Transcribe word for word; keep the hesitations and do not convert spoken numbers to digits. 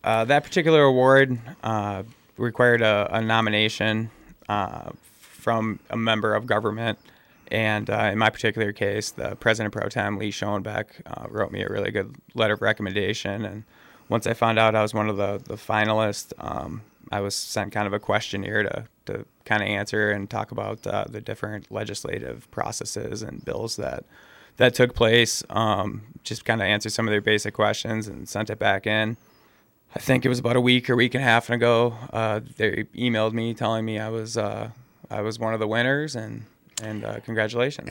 Uh, that particular award uh, required a, a nomination uh, from a member of government. And uh, in my particular case, the President Pro Tem, Lee Schoenbeck, uh, wrote me a really good letter of recommendation. And once I found out I was one of the, the finalists, um, I was sent kind of a questionnaire to, to kind of answer and talk about uh, the different legislative processes and bills that that took place. Um, just kind of answer some of their basic questions and sent it back in. I think it was about a week or week and a half ago. Uh, they emailed me telling me I was uh, I was one of the winners, and and uh, congratulations.